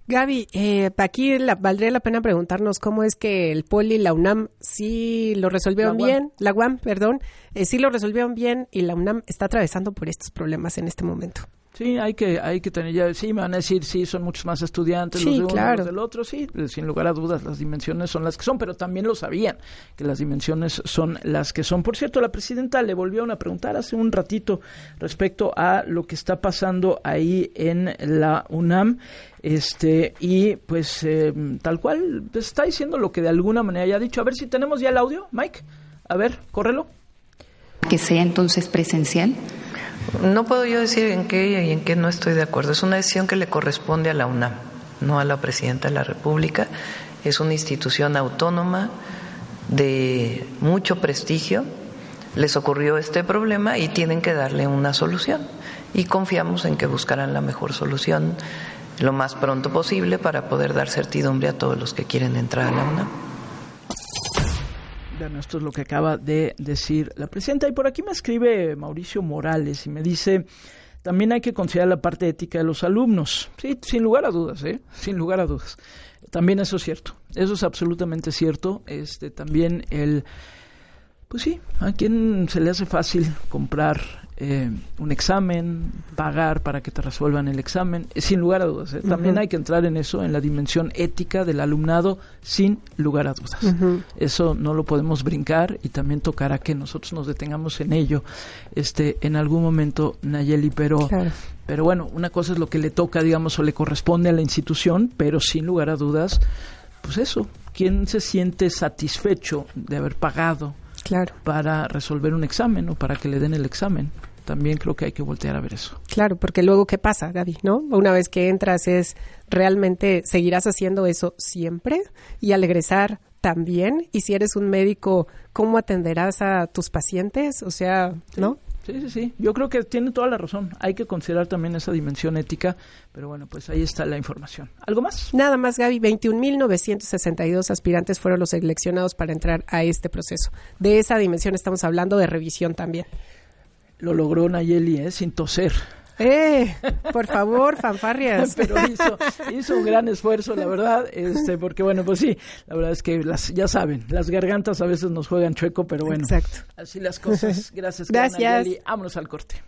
Gaby, aquí valdría la pena preguntarnos cómo es que el Poli y la UNAM sí lo resolvieron bien, la UAM, perdón, sí lo resolvieron bien y la UNAM está atravesando por estos problemas en este momento. Sí, hay que tener ya, sí, me van a decir, sí, son muchos más estudiantes, sí, los de uno, claro. los del otro, sí, sin lugar a dudas, las dimensiones son las que son, pero también lo sabían, que las dimensiones son las que son. Por cierto, la presidenta le volvieron a preguntar hace un ratito respecto a lo que está pasando ahí en la UNAM, y pues tal cual, pues, está diciendo lo que de alguna manera ya ha dicho. A ver si tenemos ya el audio, Mike, a ver, córrelo. Que sea entonces presencial. No puedo yo decir en qué y en qué no estoy de acuerdo. Es una decisión que le corresponde a la UNAM, no a la Presidenta de la República. Es una institución autónoma de mucho prestigio. Les ocurrió este problema y tienen que darle una solución. Y confiamos en que buscarán la mejor solución lo más pronto posible para poder dar certidumbre a todos los que quieren entrar a la UNAM. Bueno, esto es lo que acaba de decir la presidenta. Y por aquí me escribe Mauricio Morales y me dice, también hay que considerar la parte ética de los alumnos. Sí, sin lugar a dudas, sin lugar a dudas. También eso es cierto, eso es absolutamente cierto. También pues sí, a quien se le hace fácil comprar un examen, pagar para que te resuelvan el examen, sin lugar a dudas. También hay que entrar en eso, en la dimensión ética del alumnado, sin lugar a dudas. Eso no lo podemos brincar y también tocará que nosotros nos detengamos en ello en algún momento, Nayeli, pero bueno, una cosa es lo que le toca, digamos, o le corresponde a la institución, pero sin lugar a dudas, pues eso, ¿quién se siente satisfecho de haber pagado para resolver un examen o para que le den el examen? También creo que hay que voltear a ver eso. Claro, porque luego, ¿qué pasa, Gaby? ¿No? Una vez que entras ¿realmente seguirás haciendo eso siempre? Y al egresar también. Y si eres un médico, ¿cómo atenderás a tus pacientes? O sea, ¿no? Sí. Yo creo que tiene toda la razón. Hay que considerar también esa dimensión ética, pero bueno, pues ahí está la información. ¿Algo más? Nada más, Gaby. 21,962 aspirantes fueron los seleccionados para entrar a este proceso. De esa dimensión estamos hablando, de revisión también. Lo logró Nayeli, sin toser. Por favor, fanfarrias. Pero hizo un gran esfuerzo, la verdad, porque bueno, pues sí, la verdad es que ya saben, las gargantas a veces nos juegan chueco, pero bueno. Exacto. Así las cosas. Gracias. Gracias. Nayeli. Vámonos al corte.